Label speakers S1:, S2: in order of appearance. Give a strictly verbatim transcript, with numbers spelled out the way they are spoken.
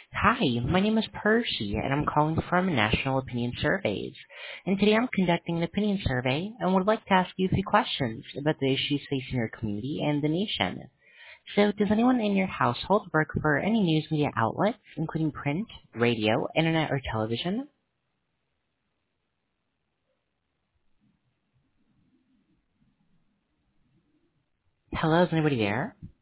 S1: Hi, my name is Percy, and I'm calling from National Opinion Surveys. And today I'm conducting an opinion survey and would like to ask you a few questions about the issues facing your community and the nation. So, does anyone in your household work for any news media outlets, including print, radio, internet, or television? Hello, is anybody there?